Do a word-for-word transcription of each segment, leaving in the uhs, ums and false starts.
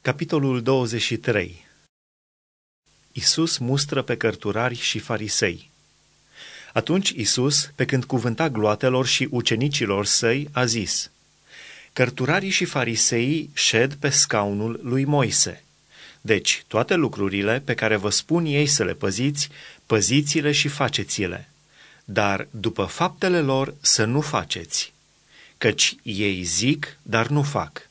Capitolul douăzeci și trei. Iisus mustră pe cărturari și farisei. Atunci Iisus, pe când cuvânta gloatelor și ucenicilor săi, a zis: Cărturarii și fariseii șed pe scaunul lui Moise. Deci, toate lucrurile pe care vă spun ei să le păziți, păziți-le și faceți-le. Dar după faptele lor să nu faceți, căci ei zic, dar nu fac.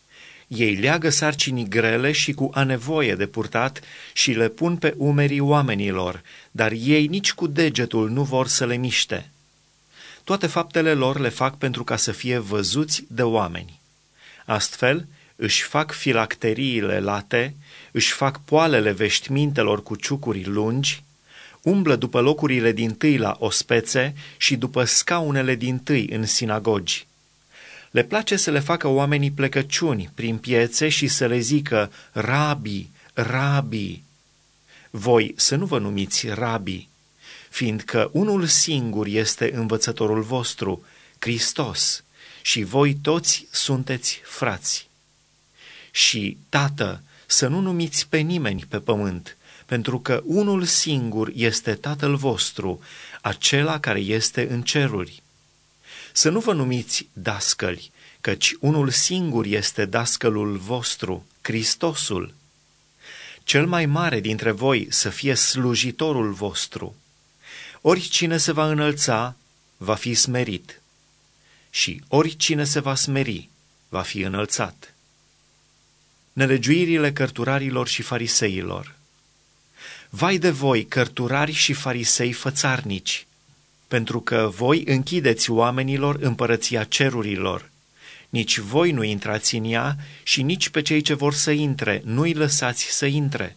Ei leagă sarcinii grele și cu anevoie de purtat și le pun pe umerii oamenilor, dar ei nici cu degetul nu vor să le miște. Toate faptele lor le fac pentru ca să fie văzuți de oameni. Astfel își fac filacteriile late, își fac poalele veștimintelor cu ciucuri lungi, umblă după locurile dintâi la ospețe și după scaunele dintâi în sinagogi. Le place să le facă oamenii plecăciuni prin piețe și să le zică: Rabi, Rabi. Voi să nu vă numiți Rabi, fiindcă unul singur este învățătorul vostru, Hristos, și voi toți sunteți frați. Și, Tată, să nu numiți pe nimeni pe pământ, pentru că unul singur este Tatăl vostru, acela care este în ceruri. Să nu vă numiți dascăli, căci unul singur este dascălul vostru, Hristosul. Cel mai mare dintre voi să fie slujitorul vostru. Oricine se va înălța, va fi smerit, și oricine se va smeri, va fi înălțat. Nelegiuirile cărturarilor și fariseilor. Vai de voi, cărturari și farisei fățarnici, pentru că voi închideți oamenilor împărăția cerurilor. Nici voi nu intrați în ea și nici pe cei ce vor să intre nu-i lăsați să intre.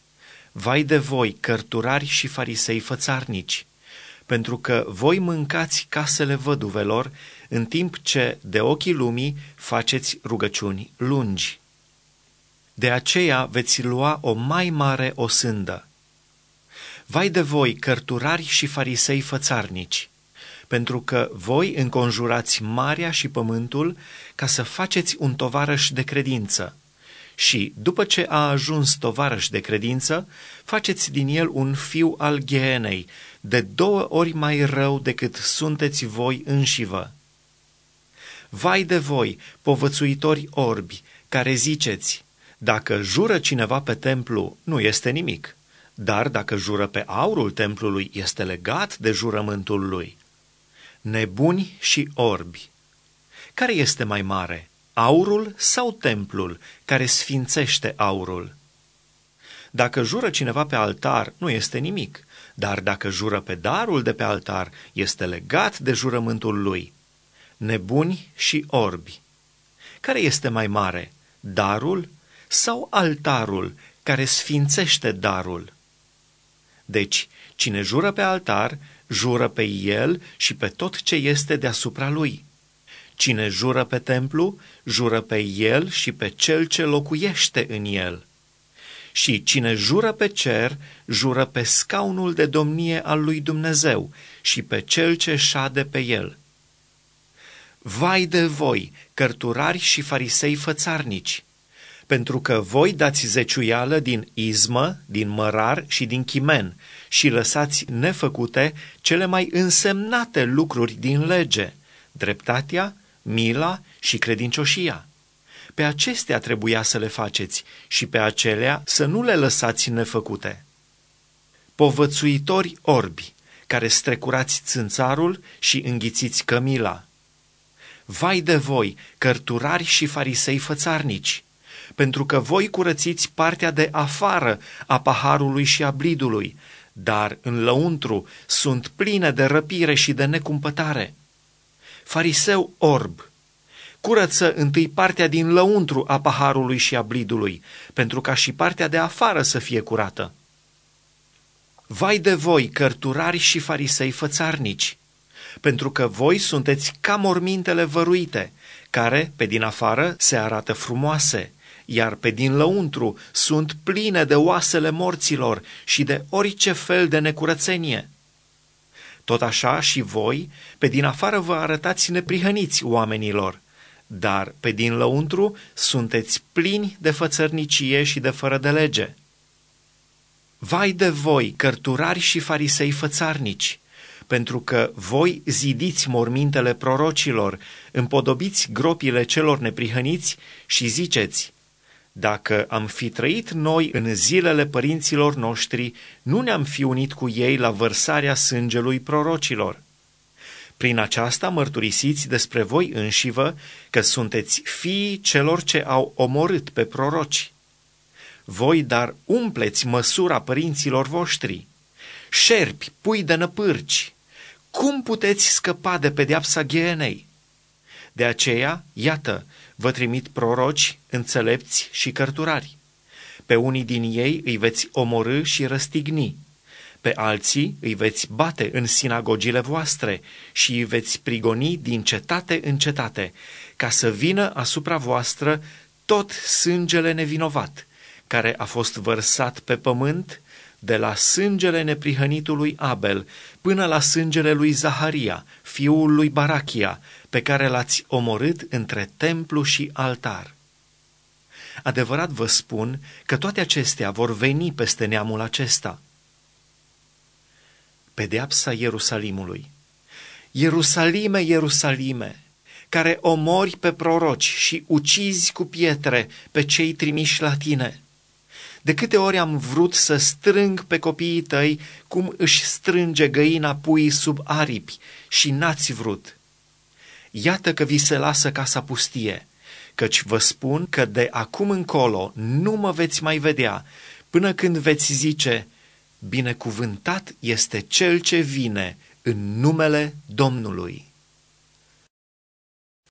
Vai de voi, cărturari și farisei fățarnici, pentru că voi mâncați casele văduvelor, în timp ce de ochii lumii faceți rugăciuni lungi. De aceea veți lua o mai mare osândă. Vai de voi, cărturari și farisei fățarnici, pentru că voi înconjurați marea și pământul ca să faceți un tovarăș de credință și, după ce a ajuns tovarăș de credință, faceți din el un fiu al ghehenei, de două ori mai rău decât sunteți voi înșivă. Vai de voi, povățuitori orbi, care ziceți: dacă jură cineva pe templu, nu este nimic, dar dacă jură pe aurul templului, este legat de jurământul lui. Nebuni și orbi! Care este mai mare, aurul sau templul care sfințește aurul? Dacă jură cineva pe altar, nu este nimic, dar dacă jură pe darul de pe altar, este legat de jurământul lui. Nebuni și orbi! Care este mai mare, darul sau altarul care sfințește darul? Deci, cine jură pe altar, jură pe el și pe tot ce este deasupra lui. Cine jură pe templu, jură pe el și pe cel ce locuiește în el. Și cine jură pe cer, jură pe scaunul de domnie al lui Dumnezeu și pe cel ce șade pe el. Vai de voi, cărturari și farisei fățarnici! Pentru că voi dați zeciuială din izmă, din mărar și din chimen și lăsați nefăcute cele mai însemnate lucruri din lege, dreptatea, mila și credincioșia. Pe acestea trebuia să le faceți și pe acelea să nu le lăsați nefăcute. Povățuitori orbi, care strecurați țânțarul și înghițiți cămila. Vai de voi, cărturari și farisei fățarnici! Pentru că voi curățiți partea de afară a paharului și a blidului, dar în lăuntru sunt pline de răpire și de necumpătare. Fariseu orb, curăță întâi partea din lăuntru a paharului și a blidului, pentru ca și partea de afară să fie curată. Vai de voi, cărturari și farisei fățarnici! Pentru că voi sunteți ca mormintele văruite, care, pe din afară, se arată frumoase, iar pe din lăuntru sunt pline de oasele morților și de orice fel de necurățenie. Tot așa și voi, pe din afară vă arătați neprihăniți oamenilor, dar pe din lăuntru sunteți plini de fățărnicie și de fără de lege. Vai de voi, cărturari și farisei fățarnici, pentru că voi zidiți mormintele prorocilor, împodobiți gropile celor neprihăniți și ziceți: dacă am fi trăit noi în zilele părinților noștri, nu ne-am fi unit cu ei la vărsarea sângelui prorocilor. Prin aceasta mărturisiți despre voi înșivă că sunteți fiii celor ce au omorât pe proroci. Voi dar umpleți măsura părinților voștri. Șerpi, pui de năpârci, cum puteți scăpa de pedeapsa ghenei? De aceea, iată, vă trimit proroci, înțelepți și cărturari. Pe unii din ei îi veți omorî și răstigni, pe alții îi veți bate în sinagogile voastre și îi veți prigoni din cetate în cetate, ca să vină asupra voastră tot sângele nevinovat, care a fost vărsat pe pământ, de la sângele neprihănitului Abel până la sângele lui Zaharia, fiul lui Barachia, pe care l-ați omorât între templu și altar. Adevărat vă spun că toate acestea vor veni peste neamul acesta. Pedeapsa Ierusalimului. Ierusalime, Ierusalime, care omori pe proroci și ucizi cu pietre pe cei trimiși la tine! De câte ori am vrut să strâng pe copiii tăi cum își strânge găina puii sub aripi și n-ați vrut. Iată că vi se lasă casa pustie, căci vă spun că de acum încolo nu mă veți mai vedea, până când veți zice: binecuvântat este cel ce vine în numele Domnului.